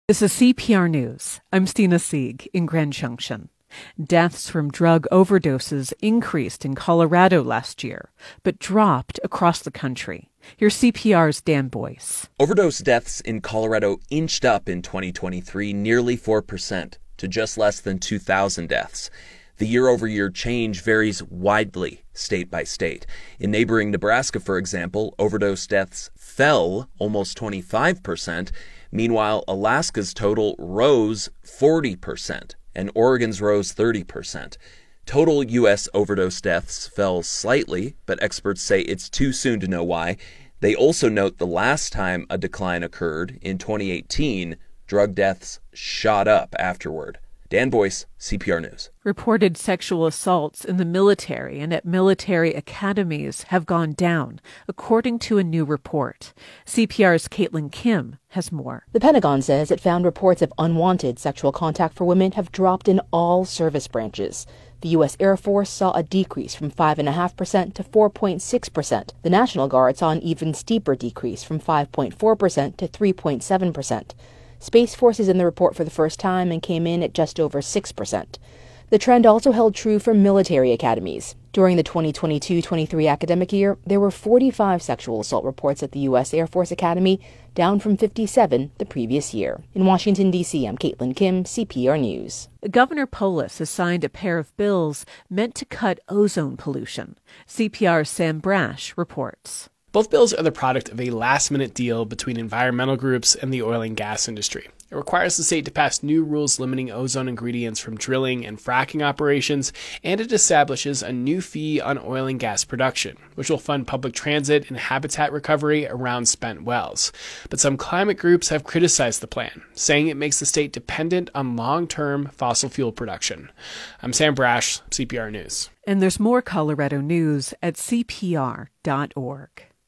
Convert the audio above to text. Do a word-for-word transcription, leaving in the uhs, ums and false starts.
This is C P R News. I'm Stina Sieg in Grand Junction. Deaths from drug overdoses increased in Colorado last year, but dropped across the country. Here's C P R's Dan Boyce. Overdose deaths in Colorado inched up in twenty twenty-three nearly four percent to just less than two thousand deaths. The year-over-year change varies widely state by state. In neighboring Nebraska, for example, overdose deaths fell almost twenty-five percent. Meanwhile, Alaska's total rose forty percent, and Oregon's rose thirty percent. Total U S overdose deaths fell slightly, but experts say it's too soon to know why. They also note the last time a decline occurred, in twenty eighteen, drug deaths shot up afterward. Dan Boyce, C P R News. Reported sexual assaults in the military and at military academies have gone down, according to a new report. C P R's Caitlin Kim has more. The Pentagon says it found reports of unwanted sexual contact for women have dropped in all service branches. The U S Air Force saw a decrease from five point five percent to four point six percent. The National Guard saw an even steeper decrease from five point four percent to three point seven percent. Space Force is in the report for the first time and came in at just over six percent. The trend also held true for military academies. During the twenty twenty-two twenty-three academic year, there were forty-five sexual assault reports at the U S Air Force Academy, down from fifty-seven the previous year. In Washington, D C, I'm Caitlin Kim, C P R News. Governor Polis has signed a pair of bills meant to cut ozone pollution. C P R's Sam Brash reports. Both bills are the product of a last-minute deal between environmental groups and the oil and gas industry. It requires the state to pass new rules limiting ozone ingredients from drilling and fracking operations, and it establishes a new fee on oil and gas production, which will fund public transit and habitat recovery around spent wells. But some climate groups have criticized the plan, saying it makes the state dependent on long-term fossil fuel production. I'm Sam Brash, C P R News. And there's more Colorado news at C P R dot org.